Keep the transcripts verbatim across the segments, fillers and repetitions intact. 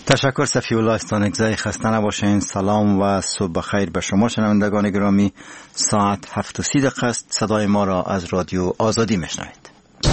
تشکر صفی الله استانکزی. خسته نباشین. سلام و صبح بخیر به شما شنوندگان گرامی. ساعت هفت و سی دقیقه است. صدای ما را از رادیو آزادی میشنوید.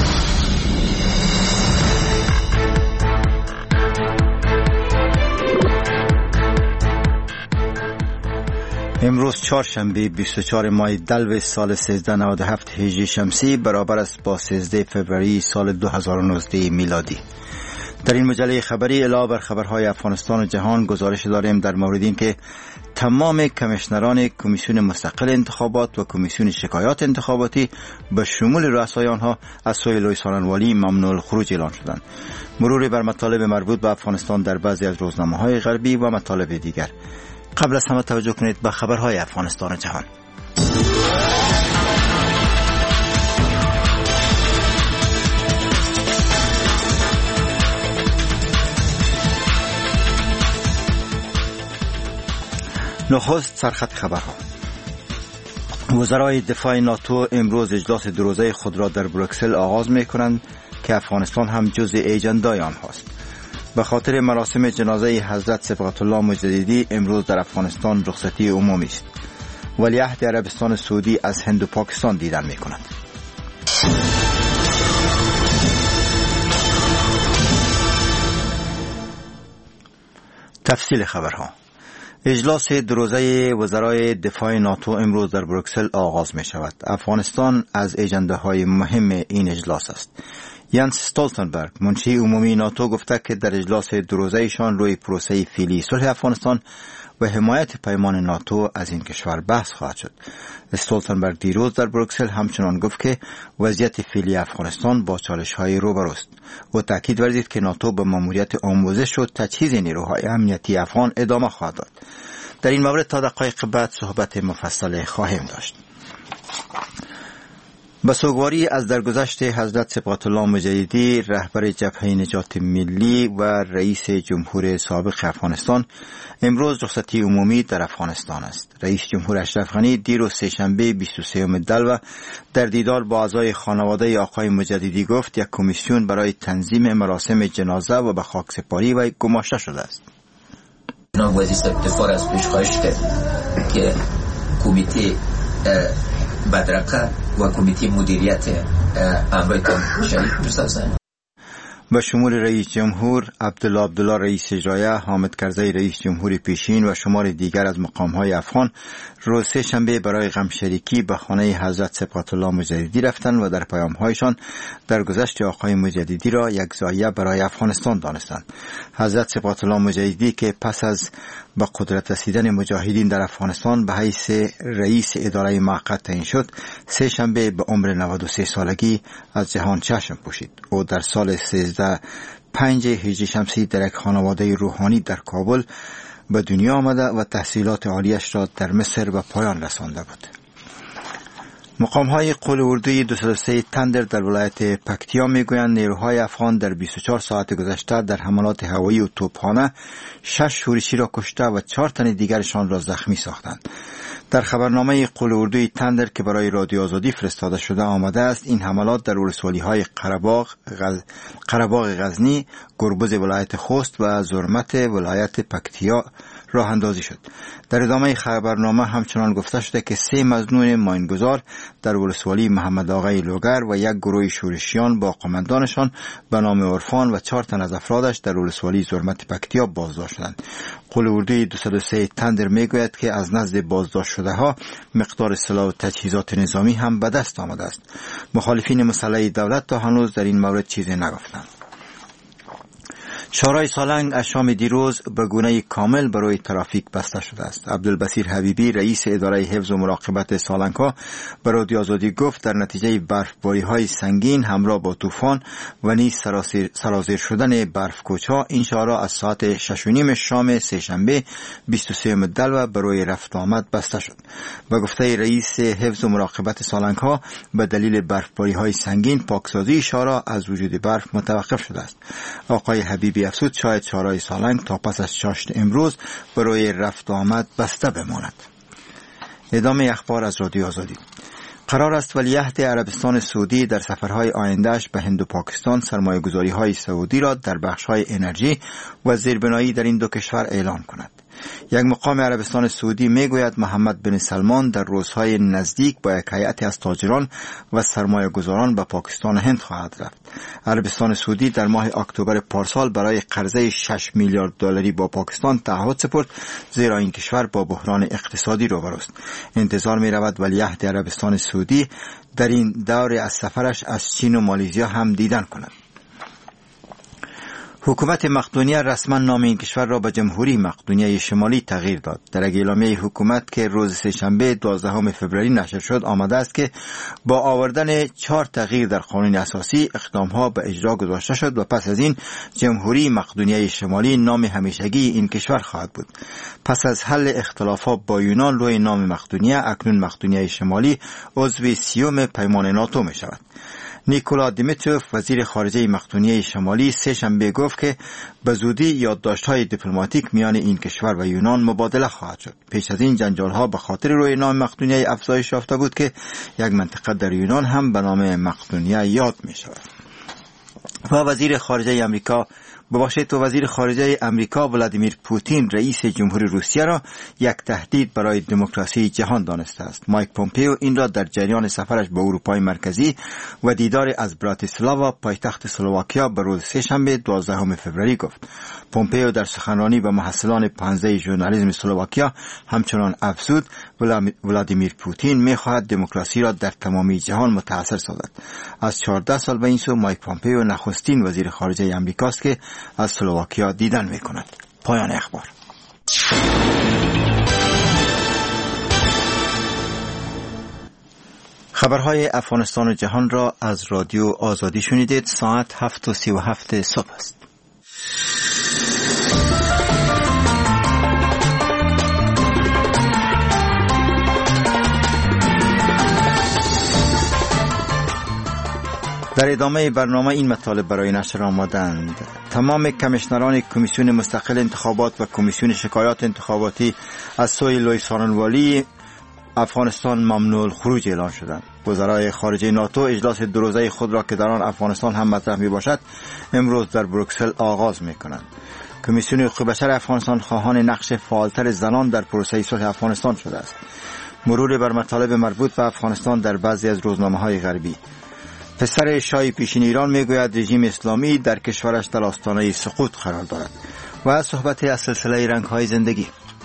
امروز چهارشنبه بیست و چهارم ماه دلو سال سیزده نود و هفت هجری شمسی برابر است با سیزده فوریه سال دو هزار و نوزده میلادی. در این مجله خبری علاوه بر خبرهای افغانستان و جهان گزارش داریم در مورد این که تمام کمیشنران کمیسیون مستقل انتخابات و کمیسیون شکایات انتخاباتی به شمول رؤسای آنها از سوی لوی سالنوالی ممنوع الخروج اعلان شدند. مروری بر مطالب مربوط به افغانستان در بعضی از روزنامه‌های غربی و مطالب دیگر. قبل از همه توجه کنید به خبرهای افغانستان و جهان. نخست سرخط خبرها. وزرای دفاع ناتو امروز اجلاس دو روزه خود را در بروکسل آغاز می کنند که افغانستان هم جزء اجندای آنهاست. به خاطر مراسم جنازه حضرت صبغت الله مجددی امروز در افغانستان رخصتی عمومی است. ولیعهد عربستان سعودی از هند و پاکستان دیدن می کند. تفصیل خبرها. اجلاس دو روزه وزرای دفاع ناتو امروز در بروکسل آغاز می شود. افغانستان از اجنده های مهم این اجلاس است. یانس استولتنبرگ منشی عمومی ناتو گفته که در اجلاس دو روزه‌شان روی پروسه فعلی صلح افغانستان و حمایت پیمان ناتو از این کشور بحث خواهد شد. استولتنبرگ دیروز در بروکسل همچنان گفت که وضعیت فعلی افغانستان با چالش‌های روبروست و تاکید ورزید که ناتو به ماموریت آموزش و تجهیز نیروهای امنیتی افغان ادامه خواهد داد. در این مورد تا دقایق بعد صحبت مفصل خواهیم داشت. به سوگواری از درگذشت حضرت صبغت الله مجددی رهبر جبهه نجات ملی و رئیس جمهور سابق افغانستان امروز رخصتی عمومی در افغانستان است. رئیس جمهور اشرف غنی دیروز سه‌شنبه بیست و سوم دلو در دیدار با اعضای خانواده آقای مجددی گفت یک کمیسیون برای تنظیم مراسم جنازه و به خاکسپاری و گماشته شده است. جناب وزیر صاحب دفاع از پیش خواهش کرد که کمیته بدرقه و کمیته مدیریت امرایتان شریف بسازند. به شمول رئیس جمهور عبدالله عبدالله رئیس اجرایه، حامد کرزی رئیس جمهور پیشین و شمار دیگر از مقام‌های افغان روز سه شنبه برای غمشریکی به خانه حضرت صبغت الله مجددی رفتند و در پیام‌هایشان درگذشت آقای مجددی را یک ضایعه برای افغانستان دانستند. حضرت صبغت الله مجددی که پس از به قدرت رسیدن مجاهدین در افغانستان به حیث رئیس اداره موقت تعیین شد، سه شنبه به عمر نود و سه سالگی از جهان چشم پوشید. او در سال سیزده پنج هجری شمسی در یک خانواده روحانی در کابل به دنیا آمده و تحصیلات عالیش را در مصر به پایان رسانده بود. مقام‌های قول اردوی دویست و سه تندر در ولایت پکتیا میگویند نیروهای افغان در بیست و چهار ساعت گذشته در حملات هوایی و توپخانه شش شورشی را کشته و چهار تن دیگرشان را زخمی ساختند. در خبرنامه قول اردوی تندر که برای رادیو آزادی فرستاده شده آمده است این حملات در ولسوالی‌های قره‌باغ، غز... قره‌باغ غزنی، گربز ولایت خوست و زرمت ولایت پکتیا راه اندازی شد. در ادامه خبرنامه همچنان گفته شده که سه مظنون ماینگذار در ولسوالی محمد آقای لوگر و یک گروه شورشیان با قماندانشان به نام عرفان و چهار تن از افرادش در ولسوالی زرمت پکتیا بازداشت شدند. قول اردوی دویست و سه تندر میگوید که از نزد بازداشت شده ها مقدار سلاح و تجهیزات نظامی هم به دست آمده است. مخالفین مسلح دولت تا هنوز در این مورد چیزی نگفتند. شورای سالنگ از شام دیروز به گونه کامل برای ترافیک بسته شده است. عبدالبصیر حبیبی رئیس اداره حفظ و مراقبت سالنگ ها به رادیو آزادی گفت در نتیجه برفباری های سنگین همراه با طوفان و نیز سرازیر شدن برفکوچ‌ها این شارع از ساعت شش و نیم شام سه‌شنبه بیست و سوم دلو برای رفت و آمد بسته شد. به گفته رئیس حفظ و مراقبت سالنگ ها به دلیل برفباری های سنگین پاکسازی شارع از وجود برف متوقف شده است. آقای حبیبی افزود شاید شارع سالنگ تا پس از چاشت امروز برای رفت و آمد بسته بماند. ادامه اخبار از رادیو آزادی. قرار است ولیعهد عربستان سعودی در سفرهای آیندهش به هند و پاکستان سرمایه‌گذاری‌های سعودی را در بخش‌های انرژی و زیربنایی در این دو کشور اعلان کند. یک مقام عربستان سعودی میگوید محمد بن سلمان در روزهای نزدیک با یک هیئت از تاجران و سرمایه‌گذاران به پاکستان و هند خواهد رفت. عربستان سعودی در ماه اکتبر پارسال برای قرضه شش میلیارد دلاری با پاکستان تعهد سپرد، زیرا این کشور با بحران اقتصادی روبروست. انتظار می رود ولیعهد عربستان سعودی در این دور از سفرش از چین و مالزیا هم دیدن کند. حکومت مقدونیه رسما نام این کشور را به جمهوری مقدونیه شمالی تغییر داد. در اعلامیه حکومت که روز سه‌شنبه دوازدهم فوریه نشر شد آمده است که با آوردن چهار تغییر در قانون اساسی اقدامها به اجرا گذاشته شد و پس از این جمهوری مقدونیه شمالی نام همیشگی این کشور خواهد بود. پس از حل اختلافات با یونان روی نام مقدونیه، اکنون مقدونیه شمالی عضو سیوم پیمان ناتو می شود. نیکولا دیمیتروف وزیر خارجه مقدونیه شمالی سه شنبه گفت که به زودی یادداشت‌های دیپلماتیک میان این کشور و یونان مبادله خواهد شد. پیش از این جنجال‌ها به خاطر روی نام مقدونیه افزایش یافته بود که یک منطقه در یونان هم به نام مقدونیه یاد می شود. و وزیر خارجه امریکا بباشد و وزیر خارجه امریکا ولادیمیر پوتین رئیس جمهوری روسیه را یک تهدید برای دموکراسی جهان دانسته است. مایک پومپئو این را در جریان سفرش به اروپای مرکزی و دیدار از براتیسلاوا پایتخت اسلواکیا به روز سه‌شنبه دوازدهم فوریه گفت. پومپئو در سخنرانی به محصلان پانزده ژورنالیسم اسلواکیا همچنان افزود ولادیمیر پوتین می‌خواهد دموکراسی را در تمامی جهان متأثر سازد. از چهارده سال به این سو مایک پومپئو نخستین وزیر خارجه امریکاست که از اسلواکیا دیدن می‌کند. پایان اخبار. خبرهای افغانستان و جهان را از رادیو آزادی شنیدید. ساعت هفت و سی و هفت صبح است. در ادامه برنامه این مطالب برای نشر آمدند. تمام کمیشنران کمیسیون مستقل انتخابات و کمیسیون شکایات انتخاباتی از سوی لوی سارنوالی افغانستان ممنوع الخروج اعلان شدند. وزرای خارجه ناتو اجلاس دو روزه خود را که در آن افغانستان هم مطرح می باشد امروز در بروکسل آغاز می کنند. کمیسیون حقوق بشر افغانستان خواهان نقش فعالتر زنان در پروسه صلح افغانستان شده است. مرور بر مطالب مربوط به افغانستان در بعضی از روزنامه‌های غربی. پسر شاه پیشین ایران میگوید رژیم اسلامی در کشورش در آستانه سقوط قرار دارد. و صحبت از سلسله رنگ‌های زندگی.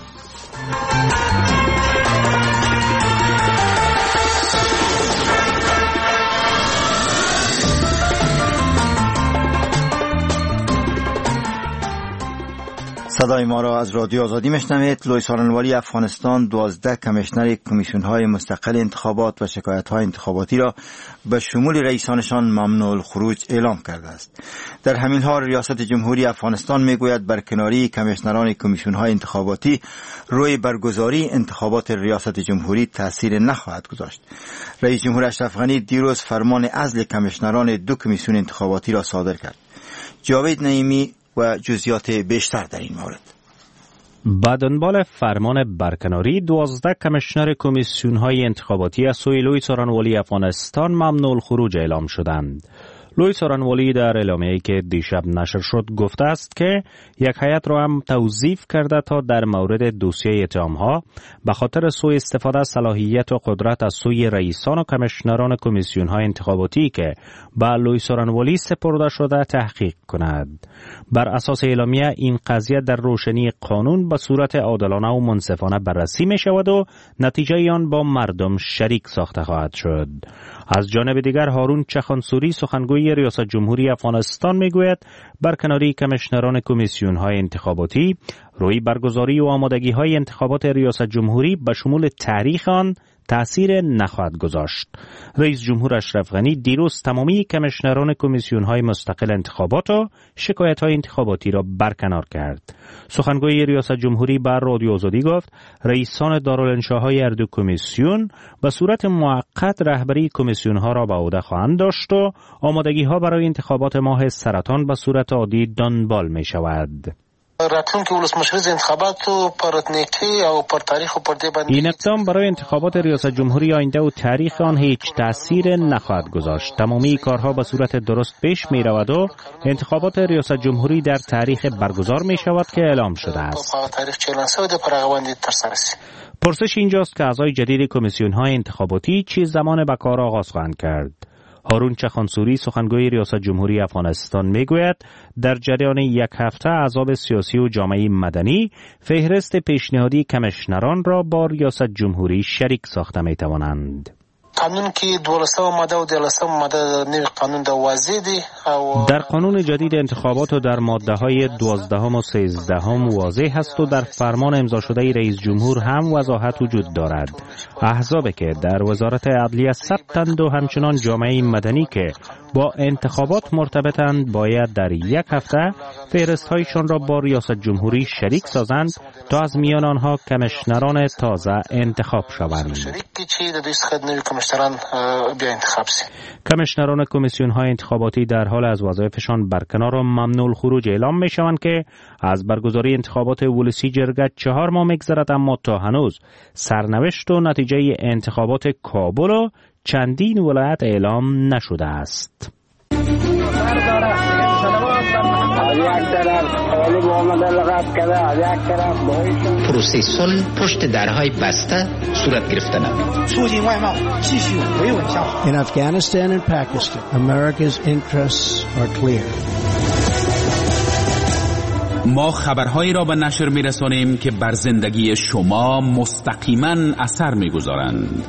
صدای ما را از رادیو آزادی میشنوید. لوی سارنوالی افغانستان دوازده کمیشنر کمیسیون‌های مستقل انتخابات و شکایت‌های انتخاباتی را به شمول رئیسانشان ممنوع الخروج اعلام کرده است. در همین حال ریاست جمهوری افغانستان میگوید برکناری کمیشنران کمیسیون‌های انتخاباتی روی برگزاری انتخابات ریاست جمهوری تأثیر نخواهد گذاشت. رئیس جمهور اشرف غنی دیروز فرمان عزل کمیشنران دو کمیسیون انتخاباتی را صادر کرد. جاوید نعیمی و جزئیات بیشتر در این مورد. با دنبال فرمان برکناری دوازده کمیشنر کمیسیون‌های انتخاباتی از سوی لوی سارنوالی افغانستان ممنوع الخروج اعلام شدند. لوی سارنوالی در اعلامیه‌ای که دیشب نشر شد گفته است که یک هیئت را هم توظیف کرده تا در مورد دوسیه اتهام‌ها به خاطر سوء استفاده از صلاحیت و قدرت از سوی رئیسان و کمیشنران کمیسیون‌های انتخاباتی که به لوی سارنوالی سپرده شده تحقیق کند. بر اساس اعلامیه این قضیه در روشنی قانون به صورت عادلانه و منصفانه بررسی می شود و نتیجه آن با مردم شریک ساخته خواهد شد. از جانب دیگر هارون چخانسوری سخنگوی ریاست جمهوری افغانستان میگوید برکناری کمیشنران کمیسیون‌های انتخاباتی روی برگزاری و آمادگی‌های انتخابات ریاست جمهوری به شمول تاریخ آن تأثیر نخواهد گذاشت. رئیس جمهور اشرف غنی دیروز تمامی کمیشنران کمیسیون‌های مستقل انتخابات و شکایت‌های انتخاباتی را برکنار کرد. سخنگوی ریاست جمهوری بر رادیو آزادی گفت رئیسان دارالانشاهای هر دو کمیسیون به صورت موقت رهبری کمیسیون‌ها را به عهده خواهند داشت و آمادگی‌ها برای انتخابات ماه سرطان به صورت عادی دنبال می‌شود. راتلونکي ولسمشریز انتخاباتو پر رتنیکی او پر تاریخ و پر دی باندې این اقدام برای انتخابات ریاست جمهوری آینده و تاریخ آن هیچ تأثیر نخواهد گذاشت. تمامی کارها به صورت درست پیش می رود و انتخابات ریاست جمهوری در تاریخ برگزار می شود که اعلام شده است. پرسش اینجاست که اعضای جدید کمیسیون های انتخاباتی چه زمان به کار آغاز خواهند کرد. هارون چخانسوری سخنگوی ریاست جمهوری افغانستان میگوید در جریان یک هفته احزاب سیاسی و جامعه مدنی فهرست پیشنهادی کمیشنران را با ریاست جمهوری شریک ساخته می توانند. قانون که دولسم ماده و دیلسم ماده نوی قانون دا واضح دی. در قانون جدید انتخابات و در ماده های دوازدهم و سیزدهم واضح است و در فرمان امضا شده رئیس جمهور هم وضاحت وجود دارد. احزابی که در وزارت عدلیه ثبتند و همچنان جامعه مدنی که با انتخابات مرتبطند باید در یک هفته فهرست‌هایشان را با ریاست جمهوری شریک سازند تا از میان آنها کمیشنران تازه انتخاب شوند. کمیشنران کمیسیون‌های انتخاباتی در حال از وظایفشان برکنار و ممنوع الخروج اعلام می‌شوند که از برگزاری انتخابات ولسی جرگه چهار ماه می‌گذرد، اما تا هنوز سرنوشت و نتیجه انتخابات کابل و چندین ولایت اعلام نشده است. پروسه صلح پشت درهای بسته صورت گرفته نمید. In Afghanistan and Pakistan, America's interests are clear. ما خبرهایی را به نشر می‌رسانیم که بر زندگی شما مستقیما اثر می‌گذارند.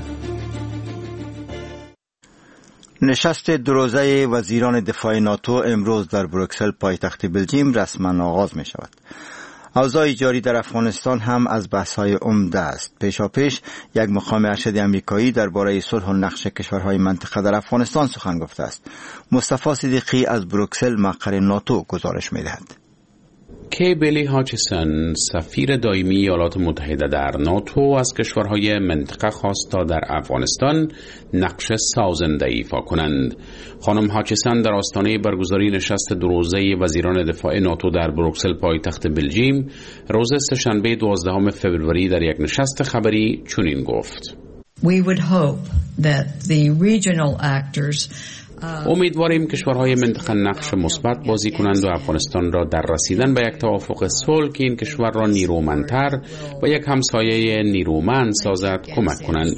نشست دو روزه وزیران دفاع ناتو امروز در بروکسل پایتخت بلژیم رسما آغاز می شود. اوضاع جاری در افغانستان هم از بحث‌های عمده است. پیشاپیش یک مقام ارشد آمریکایی درباره صلح و نقش کشورهای منطقه در افغانستان سخن گفته است. مصطفی صدیقی از بروکسل مقر ناتو گزارش می‌دهد. کی بیلی هاچسون سفیر دائمی ایالات متحده در ناتو از کشورهای منطقه خواست تا در افغانستان نقش سازنده ایفا کنند. خانم هاچسون در آستانه برگزاری نشست دو روزه وزیران دفاع ناتو در بروکسل پایتخت بلژیم روز سه‌شنبه دوازدهم فوریه در یک نشست خبری چنین گفت: We would hope that the regional actors امیدواریم کشورهای منطقه نقش مثبت بازی کنند و افغانستان را در رسیدن به یک توافق صلح که این کشور را نیرومندتر و یک همسایه نیرومند سازد کمک کنند.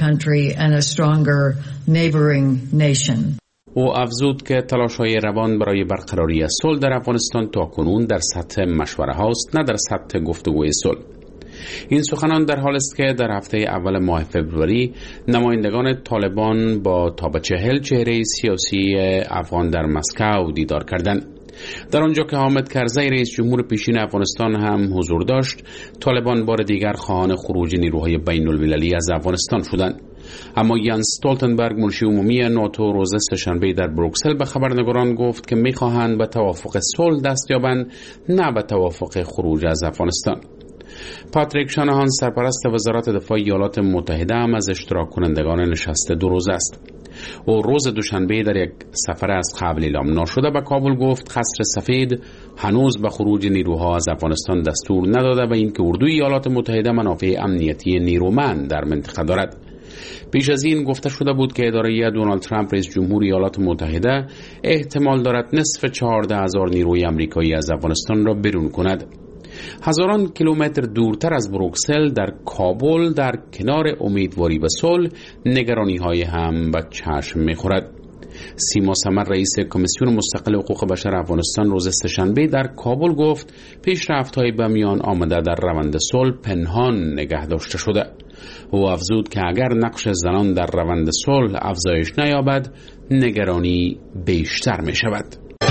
او افزود که تلاش‌های روان برای برقراری صلح در افغانستان تاکنون در سطح مشوره هاست، نه در سطح گفتگوی صلح. این سخنان در حال است که در هفته اول ماه فوریه نمایندگان طالبان با تا به چهل چهره سیاسی افغان در مسکو دیدار کردند. در آنجا که حامد کرزی رئیس جمهور پیشین افغانستان هم حضور داشت، طالبان بار دیگر خواهان خروج نیروهای بین المللی از افغانستان شدند. اما یانس استولتنبرگ منشی عمومی ناتو روز سه‌شنبه در بروکسل به خبرنگاران گفت که می‌خواهند به توافق صلح دست یابند، نه به توافق خروج از افغانستان. پاتریک شانهان سرپرست وزارت دفاع ایالات متحده هم از اشتراک کنندگان نشست دو روزه است. او روز دوشنبه در یک سفر از قبل اعلام ناشده به کابل گفت قصر سفید هنوز به خروج نیروها از افغانستان دستور نداده و اینکه اردوی ایالات متحده منافع امنیتی نیرومند در منطقه دارد. پیش از این گفته شده بود که اداره دونالد ترامپ رئیس جمهور ایالات متحده احتمال دارد نصف چهارده هزار نیروی آمریکایی از افغانستان را بیرون کند. هزاران کیلومتر دورتر از بروکسل در کابل در کنار امیدواری به صلح نگرانی های هم به چشم می‌خورد. سیما سمر رئیس کمیسیون مستقل حقوق بشر افغانستان روز سه‌شنبه در کابل گفت پیشرفت‌های به میان آمده در روند صلح پنهان نگه داشته شده. او افزود که اگر نقش زنان در روند صلح افزایش نیابد نگرانی بیشتر می‌شود.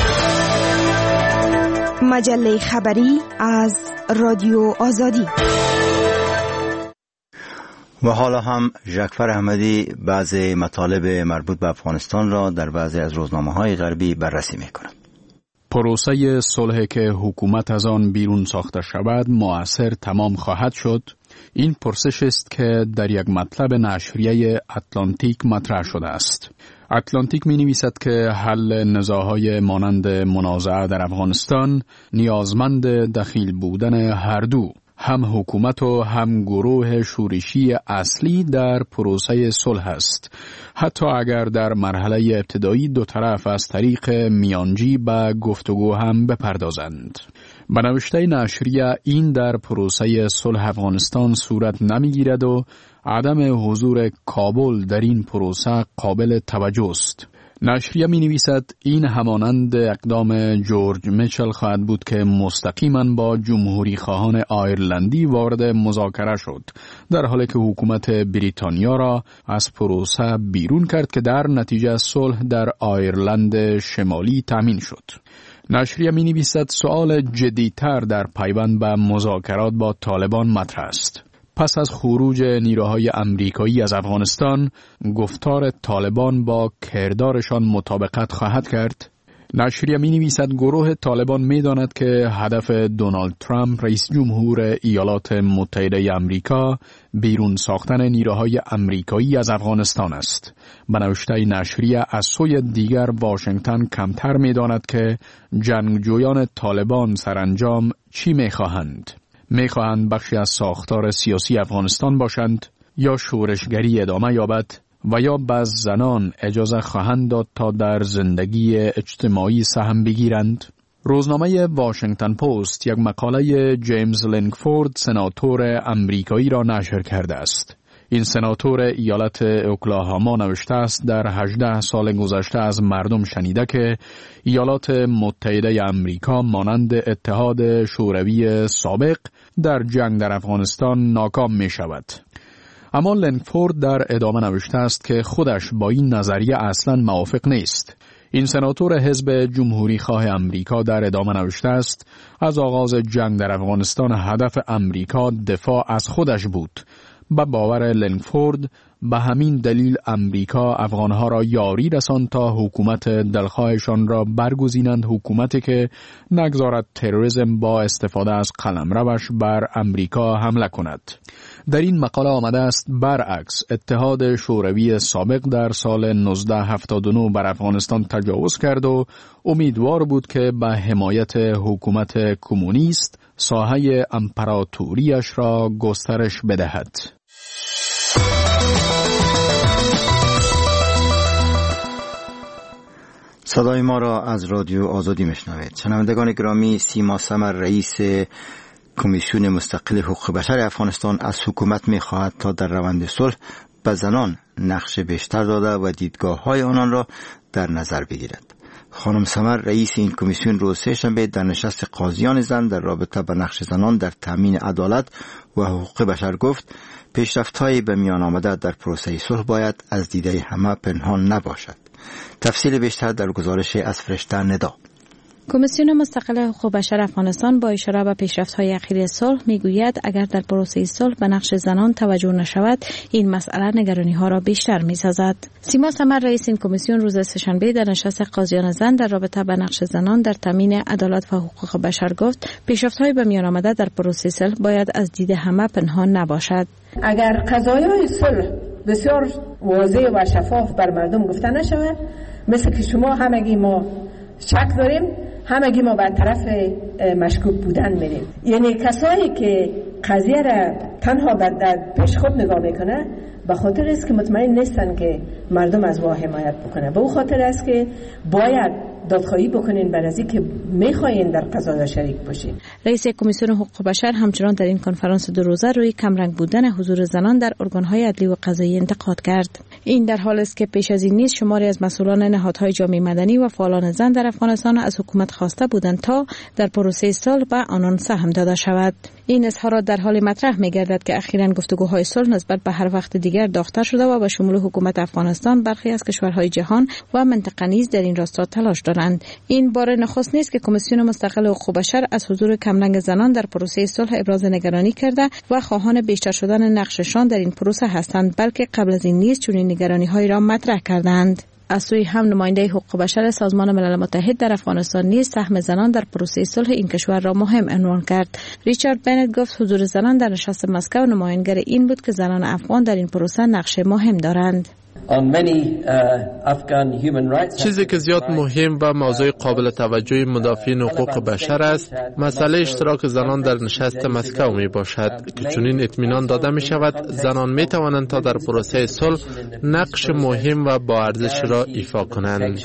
مجله خبری از رادیو آزادی. و حالا هم ژاکفر احمدی بعض مطالب مربوط به افغانستان را در بعضی از روزنامه‌های غربی بررسی می‌کند. پروسه صلح که حکومت از آن بیرون ساخته شود مؤثر تمام خواهد شد. این پرسش است که در یک مطلب نشریه اتلانتیک مطرح شده است. اتلانتیک می نویسد که حل نزاعهای مانند منازعه در افغانستان نیازمند دخیل بودن هر دو، هم حکومت و هم گروه شورشی اصلی در پروسه صلح است، حتی اگر در مرحله ابتدایی دو طرف از طریق میانجی به گفتگو هم بپردازند. به نوشته نشریه این در پروسه صلح افغانستان صورت نمیگیرد و عدم حضور کابل در این پروسه قابل توجه است. نشریه می نویسد این همانند اقدام جورج میچل خواهد بود که مستقیما با جمهوری خواهان آیرلندی وارد مذاکره شد، در حالی که حکومت بریتانیا را از پروسه بیرون کرد که در نتیجه صلح در آیرلند شمالی تامین شد. نشریه می نویسد سؤال جدیتر در پیوند به مذاکرات با طالبان مطرح است. پس از خروج نیروهای امریکایی از افغانستان، گفتار طالبان با کردارشان مطابقت خواهد کرد. نشریه می نویسد گروه طالبان می داند که هدف دونالد ترامپ رئیس جمهور ایالات متحده امریکا بیرون ساختن نیروهای امریکایی از افغانستان است. به نوشته نشریه از سوی دیگر واشنگتن کمتر می داند که جنگجویان طالبان سرانجام چی می خواهند. می خواهند بخشی از ساختار سیاسی افغانستان باشند یا شورشگری ادامه یابد و یا بعض زنان اجازه خواهند داد تا در زندگی اجتماعی سهم بگیرند. روزنامه واشنگتن پست یک مقاله جیمز لینگفورد سناتور امریکایی را نشر کرده است. این سناتور ایالت اوکلاهاما نوشته است در هجده سال گذشته از مردم شنیده که ایالات متحده امریکا مانند اتحاد شوروی سابق در جنگ در افغانستان ناکام می شود. اما لینگفورد در ادامه نوشته است که خودش با این نظریه اصلا موافق نیست. این سناتور حزب جمهوری خواه امریکا در ادامه نوشته است از آغاز جنگ در افغانستان هدف امریکا دفاع از خودش بود. به باور لینگفورد به همین دلیل امریکا افغانها را یاری رساند تا حکومت دلخواهشان را برگزینند، حکومتی که نگذارد تروریسم با استفاده از قلمروش بر امریکا حمله کند. در این مقاله آمده است برعکس اتحاد شوروی سابق در سال نوزده هفتاد و نه بر افغانستان تجاوز کرد و امیدوار بود که به حمایت حکومت کمونیست ساحه امپراتوریش را گسترش بدهد. صدای ما را از رادیو آزادی میشنوید. شنوندگان گرامی، سیما سمر رئیس کمیسیون مستقل حقوق بشر افغانستان از حکومت می‌خواهد تا در روند صلح به زنان نقش بیشتر داده و دیدگاه‌های آنان را در نظر بگیرد. خانم سمر رئیس این کمیسیون روز سه‌شنبه در نشست قاضیان زن در رابطه با نقش زنان در تامین عدالت و حقوق بشر گفت پیشرفت‌های به میان آمده در پروسه صلح باید از دیده همه پنهان نباشد. تفصیل بیشتر در گزارش از فرشته ندا. کمیسیون مستقل حقوق بشر افغانستان با اشاره به پیشرفت‌های اخیر صلح میگوید اگر در پروسه صلح به نقش زنان توجه نشود این مسئله نگرانی‌ها را بیشتر می‌سازد. سیما سمر رئیس این کمیسیون روز سه‌شنبه در نشست قاضیان زن در رابطه با نقش زنان در تامین عدالت و حقوق بشر گفت پیشرفت‌های به میان آمده در پروسه صلح باید از دید همه پنهان نباشد. اگر قضایای صلح بسیار واضح و شفاف بر مردم گفته نشود، مثل که شما همگی ما شک داریم، همگی ما به طرف مشکوک بودن میریم. یعنی کسایی که قضیه را تنها به پیش خود نگاه میکنه به خاطر است که مطمئن نیستن که مردم از واه حمایت بکنه. به او خاطر است که باید دادخواهی بکنین بر از اینکه میخواین در قضایا شریک باشین. رئیس کمیسیون حقوق بشر همچنان در این کنفرانس دو روزه روی کمرنگ بودن حضور زنان در ارگان‌های عدلی و قضایی انتقاد کرد. این در حالی است که پیش از این نیز شماری از مسئولان نهادهای جامعه مدنی و فعالان زن در افغانستان از حکومت خواسته بودند تا در پروسه صلح به آنان سهم داده شود. این اظهارات در حال مطرح می‌گردد که اخیراً گفتگوهای صلح نسبت به هر وقت دیگر داغ‌تر شده و به شمول حکومت افغانستان برخی از کشورهای جهان و منطقه نیز در این راستا تلاش دارند. این بار نخست نیست که کمیسیون مستقل حقوق بشر از حضور کمرنگ زنان در پروسه صلح ابراز نگرانی کرده و خواهان بیشتر شدن نقششان در این پروسه هستند، بلکه قبل از این نیز چنین نگرانی‌هایی را مطرح کردند. از سوی هم نماینده حقوق بشر سازمان ملل متحد در افغانستان نیز سهم زنان در پروسه صلح این کشور را مهم عنوان کرد. ریچارد بنت گفت حضور زنان در نشست مسکو نمایانگر این بود که زنان افغان در این پروسه نقش مهم دارند. چیزی که زیاد مهم و موضوع قابل توجه مدافعین حقوق بشر است مسئله اشتراک زنان در نشست مسکو می باشد که چنین اطمینان داده می شود زنان می توانند تا در پروسه صلح نقش مهم و با ارزش را ایفا کنند.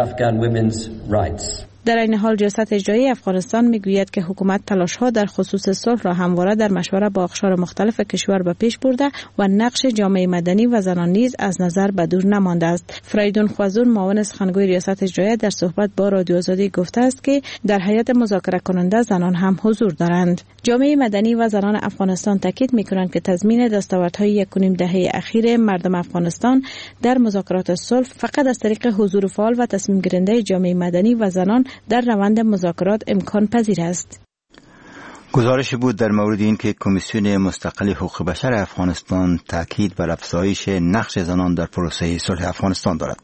در این حال ریاست اجرایی افغانستان میگوید که حکومت تلاش‌ها در خصوص صلح را همواره در مشوره با اقشار مختلف کشور به پیش برده و نقش جامعه مدنی و زنان نیز از نظر به دور نمانده است. فریدون خوازون معاون سخنگوی ریاست اجرایی در صحبت با رادیو آزادی گفته است که در هیئت مذاکره کننده زنان هم حضور دارند. جامعه مدنی و زنان افغانستان تاکید می‌کنند که تضمین دستاوردهای یک و نیم دهه اخیر مردم افغانستان در مذاکرات صلح فقط از طریق حضور فعال و تصمیم گیرنده جامعه مدنی و زنان در روند مذاکرات امکان پذیر است. گزارش بود در مورد این که کمیسیون مستقل حقوق بشر افغانستان تاکید بر افزایش نقش زنان در پروسه صلح افغانستان دارد.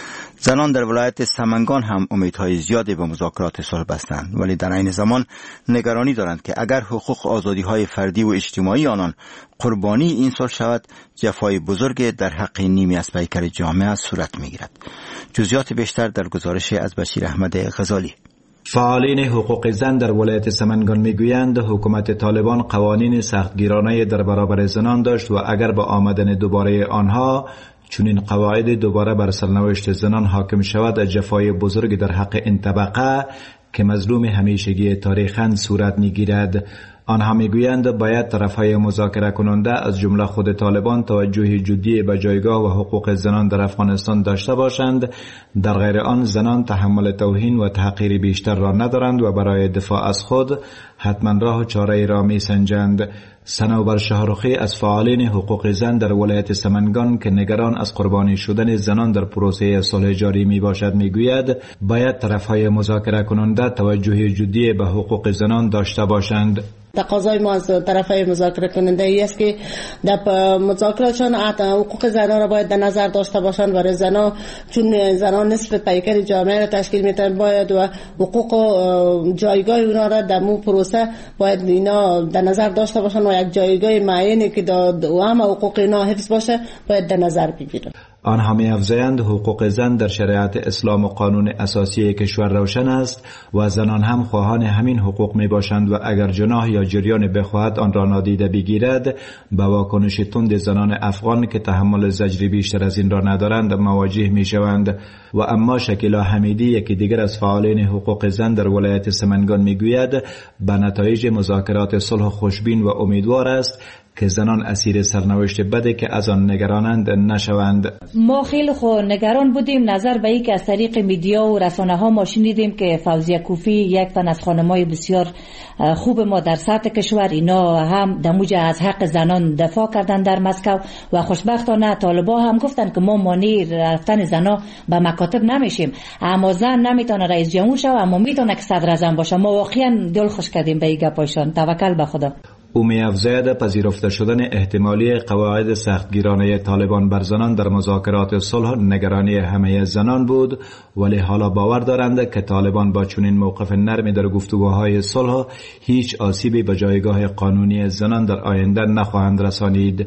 زنان در ولایت سمنگان هم امیدهای زیادی به مذاکرات صلح بستند، ولی در عین زمان نگرانی دارند که اگر حقوق آزادی‌های فردی و اجتماعی آنان قربانی این صلح شود، جفای بزرگ در حق نیمی از پیکر جامعه صورت می‌گیرد. جزئیات بیشتر در گزارش از بشیر احمد غزالی. فعالین حقوق زن در ولایت سمنگان میگویند حکومت طالبان قوانین سختگیرانه در برابر زنان داشت و اگر با آمدن دوباره آنها چنین قواعد دوباره بر سرنوشت زنان حاکم شود، جفای بزرگ در حق این طبقه که مظلوم همیشگی تاریخاً صورت میگیرد. آنها میگویند باید طرفهای مذاکره کننده از جمله خود طالبان توجه جدی به جایگاه و حقوق زنان در افغانستان داشته باشند. در غیر آن زنان تحمل توهین و تحقیر بیشتر را ندارند و برای دفاع از خود حتما راه چاره را میسنجند. صنوبر شاهرخی از فعالین حقوق زن در ولایت سمنگان که نگران از قربانی شدن زنان در پروسه صلح جاری می باشد میگوید باید طرفهای مذاکره کننده توجه جدی به حقوق زنان داشته باشند. تقاضای ما از طرفای مذاکره کننده ای است که در مذاکراتشان حقوق زنان را باید در نظر داشته باشند. برای زنان چون زنان نصف پیکر جامعه را تشکیل میتن، باید و حقوق و جایگاه اونا را در مو پروسه باید اینا در نظر داشته باشند و یک جایگاه معینی که در همه حقوق اینا حفظ باشه باید در نظر بگیرند. آنها می افزایند حقوق زن در شریعت اسلام و قانون اساسی کشور روشن است و زنان هم خواهان همین حقوق می باشند و اگر جناح یا جریان بخواهد آن را نادیده بگیرد، با واکنش تند زنان افغان که تحمل زجری بیشتر از این را ندارند مواجه می شوند. و اما شکیلا حمیدی یکی دیگر از فعالین حقوق زن در ولایت سمنگان می گوید به نتایج مذاکرات صلح خوشبین و امیدوار است که زنان اسیر سرنوشت بده که از آن نگرانند نشوند. ما خیلی خو نگران بودیم نظر به این که از طریق میدیا و رسانه ها ما شنیدیم که فوزیه کوفی یک تن از خانمای بسیار خوب ما در سطح کشور، اینا هم دموج از حق زنان دفاع کردن در مسکو و خوشبختانه طالبا هم گفتن که ما مانع رفتن زنا به مکاتب نمیشیم، اما زن نمیتونه رئیس جمهور شه اما میتونه که صدر اعظم باشه. ما واقعا دل خوش کردیم به این گپایشان. توکل به خدا. او می افزاید پذیرفته شدن احتمالی قواعد سختگیرانه طالبان بر زنان در مذاکرات صلح نگرانی همه زنان بود، ولی حالا باور دارند که طالبان با چنین موقف نرمی در گفتگوهای صلح هیچ آسیبی به جایگاه قانونی زنان در آینده نخواهند رسانید.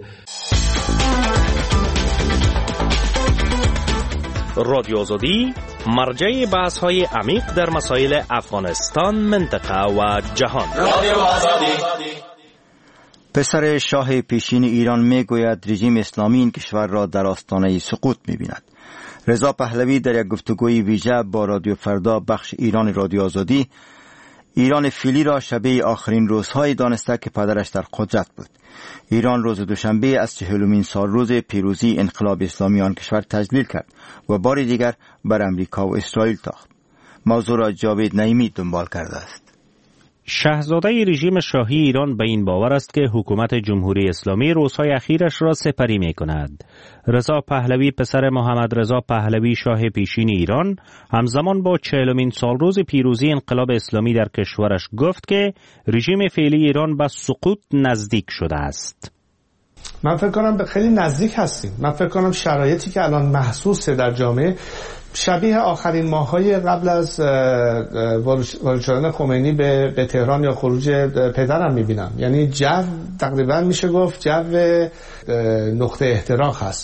رادیو آزادی مرجع بحث های عمیق در مسائل افغانستان، منطقه و جهان. رادیو آزادی. پسر شاه پیشین ایران میگوید رژیم اسلامی این کشور را در آستانه سقوط می‌بیند. رضا پهلوی در یک گفتگوی ویژه با رادیو فردا بخش ایران رادیو آزادی ایران فعلی را شبیه آخرین روزهای دانسته که پدرش در قدرت بود. ایران روز دوشنبه از چهلمین سال روز پیروزی انقلاب اسلامی آن کشور تجلیل کرد و بار دیگر بر امریکا و اسرائیل تاخت. موضوع را جاوید نعیمی دنبال کرده است. شاهزاده رژیم شاهی ایران به این باور است که حکومت جمهوری اسلامی روزهای اخیرش را سپری می کند. رضا پهلوی پسر محمد رضا پهلوی شاه پیشین ایران همزمان با چهلمین سال روز پیروزی انقلاب اسلامی در کشورش گفت که رژیم فعلی ایران به سقوط نزدیک شده است. من فکر کنم به خیلی نزدیک هستیم. من فکر کنم شرایطی که الان محسوسه در جامعه شبیه آخرین ماه‌های قبل از وارد شدن خمینی به, به تهران یا خروج پدرم می‌بینم. یعنی جو تقریبا میشه گفت جو نقطه احتراق هست.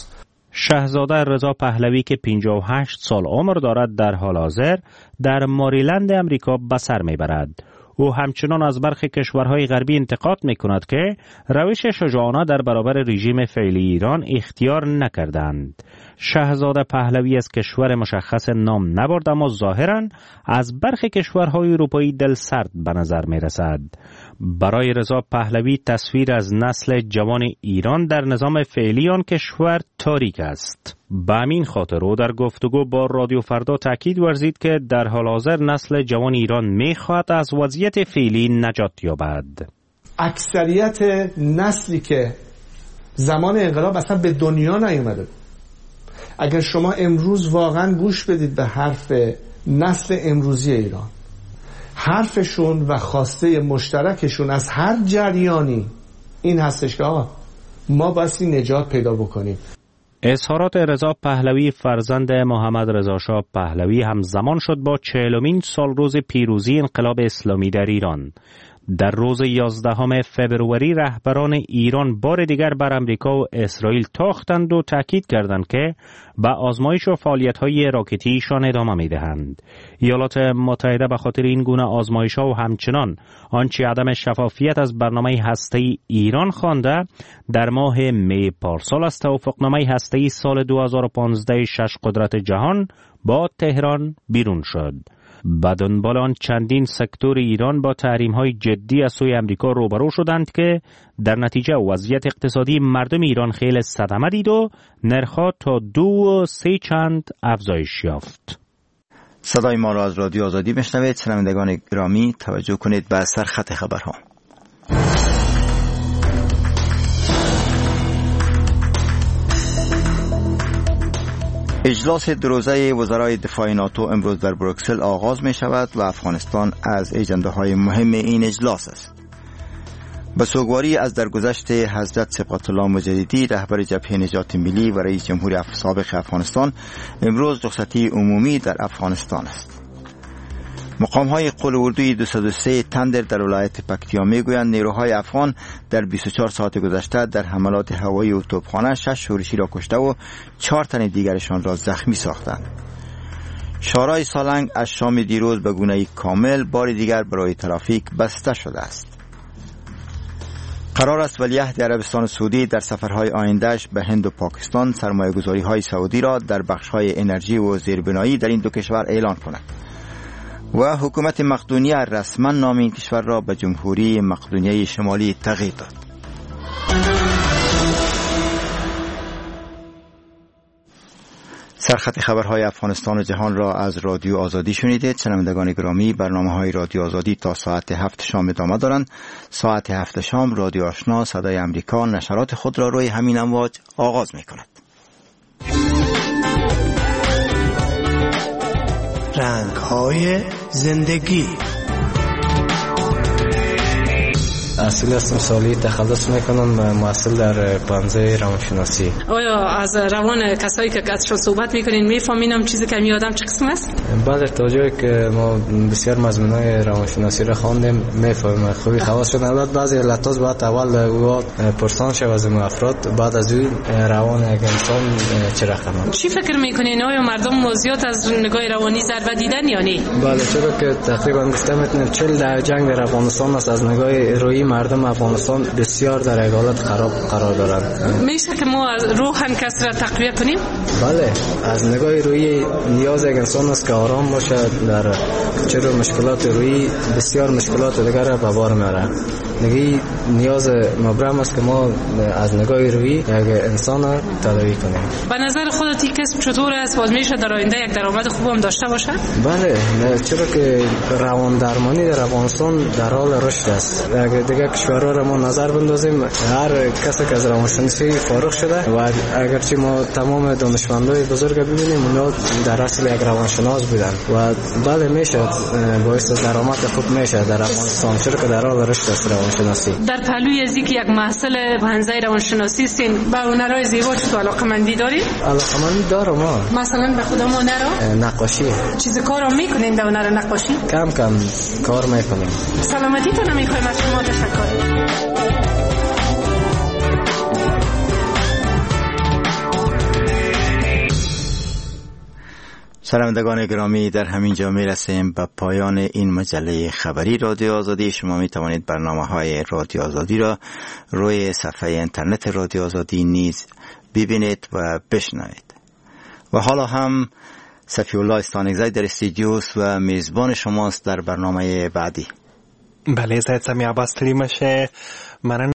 شاهزاده رضا پهلوی که پنجاه و هشت سال عمر دارد در حال حاضر در ماریلند امریکا به سر میبرد. او همچنان از برخی کشورهای غربی انتقاد میکند که روش شجاعانه در برابر رژیم فعلی ایران اختیار نکردند. شاهزاده پهلوی از کشور مشخص نام نبرد، اما ظاهراً از برخی کشورهای اروپایی دل سرد به نظر می رسد. برای رضا پهلوی تصویر از نسل جوان ایران در نظام فعلی آن کشور تاریک است. به همین خاطر او در گفتگو با رادیو فردا تاکید ورزید که در حال حاضر نسل جوان ایران می خواهد از وضعیت فعلی نجات یابد. اکثریت نسلی که زمان انقلاب اصلا به دنیا نیومده، اگر شما امروز واقعا گوش بدید به حرف نسل امروزی ایران، حرفشون و خواسته مشترکشون از هر جریانی این هستش که ما بایستی نجات پیدا بکنیم. اظهارات رضا پهلوی فرزند محمد رضا شاه پهلوی همزمان شد با چهلمین سال روز پیروزی انقلاب اسلامی در ایران. در روز یازدهم فوریه رهبران ایران بار دیگر بر امریکا و اسرائیل تاختند و تاکید کردند که به آزمایش و فعالیت‌های راکتیشان ادامه می‌دهند. ایالات متحده به خاطر این گونه آزمایش‌ها و همچنان آنچه عدم شفافیت از برنامه هسته‌ای ایران خوانده، در ماه می پارسال از توافقنامه هسته‌ای سال دو هزار و پانزده شش قدرت جهان با تهران بیرون شد. به دنبال آن چندین سکتور ایران با تحریم‌های جدی از سوی امریکا روبرو شدند که در نتیجه وضعیت اقتصادی مردم ایران خیلی صدمه دید و نرخ‌ها تا دو و سه چند افزایش یافت. صدای ما را از رادیو آزادی میشنوید. شنوندگان گرامی توجه کنید به سرخط خبرها. اجلاس دو روزه وزرای دفاع ناتو امروز در بروکسل آغاز می شود و افغانستان از اجنده های مهم این اجلاس است. به سوگواری از درگذشت حضرت سبقت الله مجددی رهبر جبهه نجات ملی و رئیس جمهور سابق افغانستان، امروز رخصتی عمومی در افغانستان است. مقام های قل اردوی دویست و سه تندر در ولایت پکتیا می گویند نیروهای افغان در بیست و چهار ساعت گذشته در حملات هوایی و توپخانه شش شورشی را کشته و چهار تن دیگرشان را زخمی ساختند. شارع سالنگ از شام دیروز به گونه کامل بار دیگر برای ترافیک بسته شده است. قرار است ولیعهد عربستان سعودی در سفرهای آیندهش به هند و پاکستان سرمایه‌گذاری های سعودی را در بخش های انرژی و زیربنایی در این دو کشور اعلان کند و حکومت مقدونیه رسما نام این کشور را به جمهوری مقدونیه شمالی تغییر داد. سرخط خبرهای افغانستان و جهان را از رادیو آزادی شنیدید. شنوندگان گرامی، برنامه‌های رادیو آزادی تا ساعت هفت شام ادامه دارند. ساعت هفت شام رادیو آشنا صدای امریکا نشرات خود را روی همین امواج آغاز می‌کند. رنگ‌های زندگی. اصیل هستم، سالی تخلص میکنم، محصل در پانزه روانشناسی. آیا از روان کسایی که ازشون صحبت میکنین میفهمینم چیزی که میادم چه قسم است؟ بله، توجهی که ما بسیار مضمونای روانشناسی را خواندیم میفهمم، خوبی خواست شد. البته بعضی علتاز باید اول او پرسان شد از افراد، بعد از اون روان یک انسان چه رقمه. چی فکر میکنین؟ آیا مردم زیاد از نگاه روانی ضربه دیدن یا نه؟ بله، چرا که تقریبا گفتم میتونم چهل در جنگ در افغانستان است. از نگاه روحی مردم افغانستان بسیار در یک حالت خراب قرار دارند. میشه که ما روحن کس را تقویت کنیم؟ بله، از نگاه روحی نیاز یک انسان است که آرام باشه. در چرا مشکلات روحی بسیار مشکلات دیگر را به بار میاره. نگی نیاز مبرم است که ما از نگاه روحی یک انسان را تداوی کنیم. به نظر خودت این کسب چطور است؟ باز میشه در آینده یک درآمد خوب هم داشته باشه؟ بله، چرا که روان درمانی در افغانستان در حال رشد است. اگر دیگه کشورها را ما نظر بندازیم، هر کسی که از روانشناسی فارغ شده و اگرچه ما تمام دانشمندای بزرگ ببینیم اونا در اصل یک روانشناس بودن و بله میشه باعث درآمد خوب میشه در افغانستان، چرا که در حال رشد است روانشناسی. در پهلوی از اینکه یک محصل پانزده روانشناسی هستین، به هنرهای زیبا چطور علاقه‌مندی دارید؟ علاقه‌مندی دارم. ما مثلا به خودم هنر نقاشی. چیز کارو میکنین در هنر نقاشی؟ کم کم کار میکنیم. سلامتیتون میخوایم از شما تشکر. شنوندگان گرامی، در همین جا میرسیم به پایان این مجله خبری رادیو آزادی. شما می توانید برنامه های رادیو آزادی را روی صفحه اینترنت رادیو آزادی نیز ببینید و بشنوید. و حالا هم صفی الله استانگزی در استودیوس و میزبان شماست در برنامه بعدی. بله، سید سمی عباس تلیمشه. من